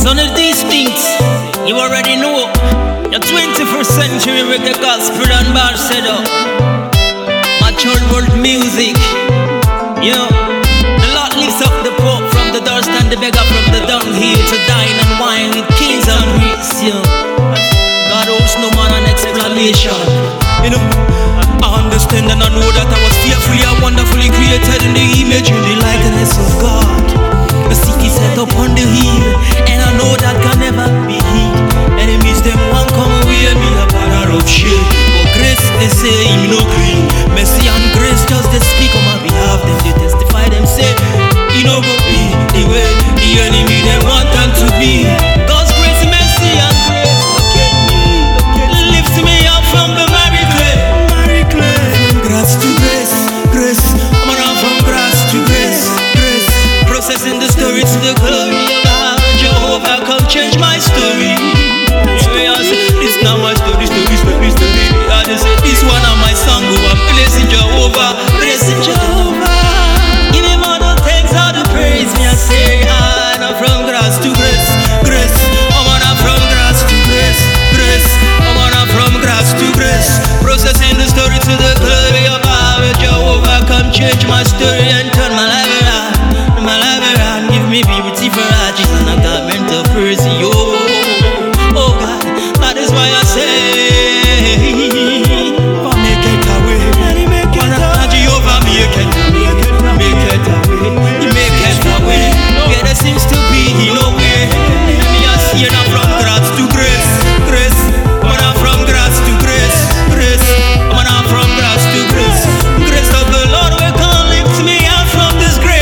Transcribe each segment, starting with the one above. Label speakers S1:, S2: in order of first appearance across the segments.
S1: None of these things, you already know. Your 21st century reggae gospel and bar set up. Mature world music. Yeah. The Lord lifts up the poor from the dust and the beggar from the dunghill to dine and wine with kings and priests. Yeah. God owes no man an explanation. You know, I understand and I know that I was fearfully and wonderfully created in the image and the likeness of God. The city set up on the hill, and I know that can never be hid. Enemies them won't come away me a banner of shield. But grace they say him no green. Mercy and grace just they speak on my behalf. Them they testify them say he no go be the way the enemy them want them to be. God's grace, mercy and grace lifts me up from the miry clay. From grass to grace, grace. I'm on from grass to grace, grace. Processing the story to the glory of God. Jehovah, come change my story. It's not my story, story. I just say this one on my song. Go I'm blessing Jehovah, blessing Jehovah. Give him all the thanks, all the praise. Me I say, I'm from grass to grace, grace. I'm on from grass to grace, grace. I'm on from grass to grace. Processing the story to the glory of God. Jehovah, come change my story and turn my life around. My life around, give me beauty for ashes and a garment of praise. Oh God, that is why I say, for make it away. Jehovah, make it away. You make it away. Yeah, there seems to be no way. Me I see now from grass to grace, grace. I'm from grass to grace, grace. I'm from grass to grace. Grace of the Lord will come lift me out from this grave.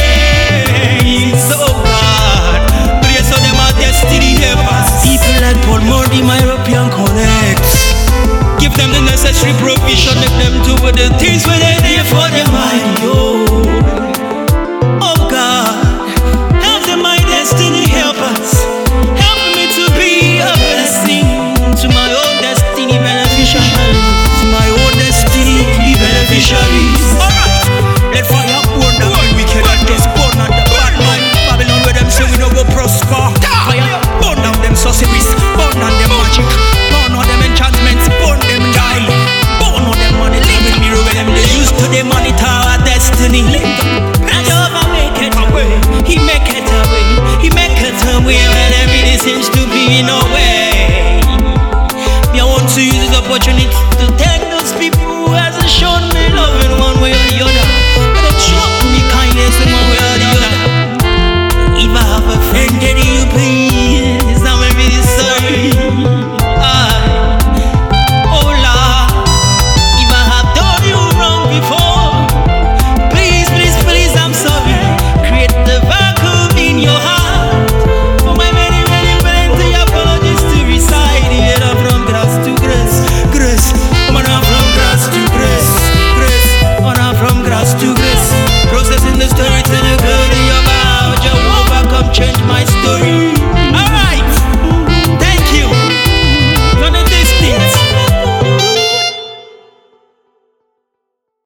S1: People like Paul Mordy, my European connects. Give them the necessary provision, make them do the things